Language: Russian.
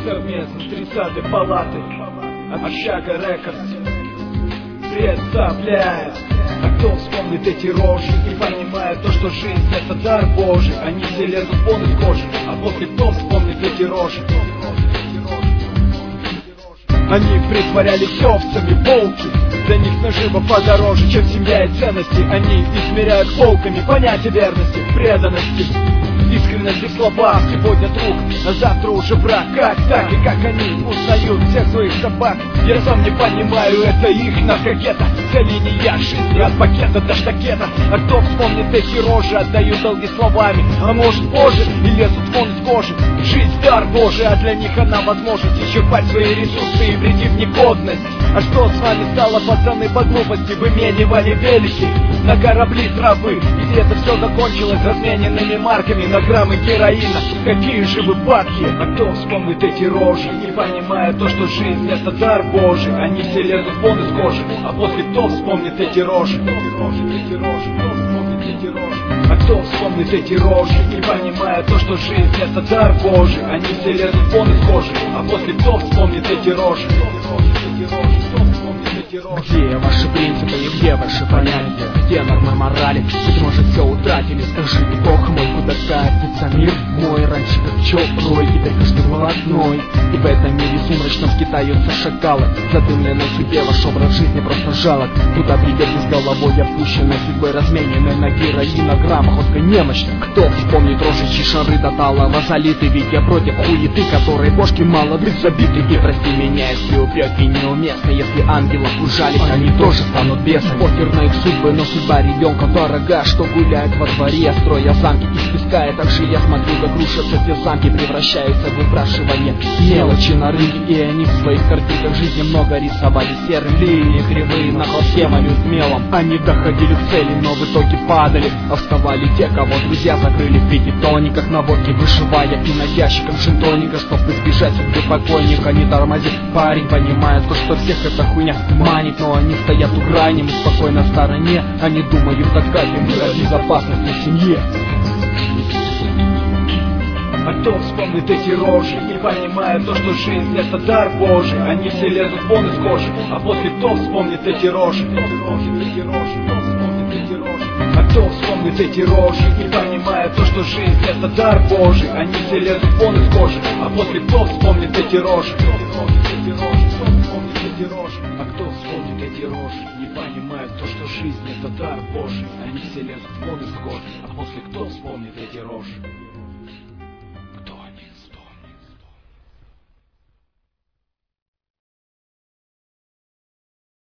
совместно с 30-й палатой Общага Рекордс представляет. А кто вспомнит эти рожи и понимает то, что жизнь это дар Божий? Они все лезут вон из кожи, а после кто вспомнит эти рожи? Они притворялись овцами, волки. Для них нажива подороже, чем семья и ценности. Они измеряют волками понятие верности, преданности, искренность в словах. Сегодня друг, а завтра уже враг. Как так и как они узнают всех своих собак? Я сам не понимаю, это их наркогета. Вся линия жизни от пакета до штакета. А кто вспомнит эти рожи, отдают долги словами. А может позже и лезут вон из кожи. Жизнь дар Божий, а для них она возможность исчерпать свои ресурсы и прийти в негодность. А что с вами стало, пацаны, по глупости? Выменивали велики на корабли травы, и это все закончилось размененными марками на граммы героина. Какие же вы бабки! А кто вспомнит эти рожи, не понимая то, что жизнь это дар Божий? Они все лезут вон из кожи, а после кто вспомнит эти рожи? А кто вспомнит эти рожи, не понимая то, что жизнь это дар Божий? Они все лезут вон из кожи, а после кто вспомнит эти рожи? Где ваши принципы и где ваши понятия? Где нормы морали? Быть может, все утратили. Скажи, бог мой, куда катится мир мой? Раньше как пчел рой, теперь каждый блатной. И в этом мире сумрачном скитаются шакалы. Задымленной судьбе ваш образ жизни просто жалок. Куда придете с головой опущенной, судьбой размененной на героинограммах, ходкой немощных? Кто вспомнит рожичьи шары до талого залиты? Ведь я против хуеты, которой бошки мало быть забиты. И прости меня, если упреки неуместны. Если ангелов ужалить, они тоже станут бесами. Похер на их судьбы, но судьба ребенка дорога, что гуляет во дворе, строя замки из песка. И также я смотрю, как рушатся те замки, превращаются в выбрашивание мелочи на рынке. И они в своих картинках жизни много рисовали серым, линии кривые на холсте малюют мелом. Они доходили к цели, но в итоге падали. Оставали те, кого друзья закрыли в пятитонниках, на водке выживая и на ящиках джин-тоника. Чтоб избежать судьбы покойника, не тормозит парень, понимает то, что всех эта хуйня манит. Но они стоят у грани, мы спокойно в стороне. Они думают, такая мира безопасности семье. А кто вспомнит эти рожи, не понимая то, что жизнь это дар Божий? Они все лезут вон из кожи, а после кто вспомнит эти рожи? А кто вспомнит эти рожи, не понимая то, что жизнь это дар Божий? Они все лезут вон из кожи, а после кто вспомнит эти рожи? А кто вспомнит эти рожи, не понимая то, что жизнь это дар Божий? Они все лезут вон из кожи, а после